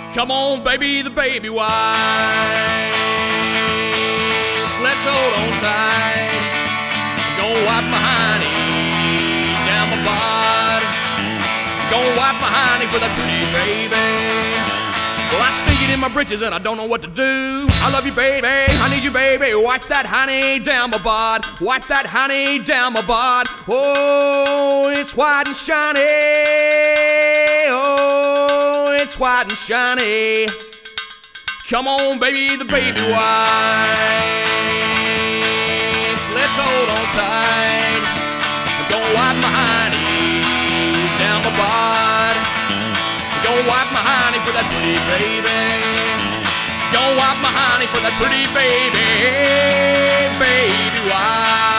Come on, baby, the baby wipes. Let's hold on tight. Gonna wipe my hiney down my bod. Gonna wipe my hiney for that pretty baby. Well, I stick it in my britches and I don't know what to do. I love you, baby. I need you, baby. Wipe that honey down my bod. Wipe that honey down my bod. Oh, it's white and shiny. Oh, it's white and shiny. Come on, baby, the baby wipes. Let's hold on tight. I'm gonna wipe my honey down my bod. Gonna wipe my honey for that pretty baby. Gonna wipe my honey for that pretty baby. Baby wipe.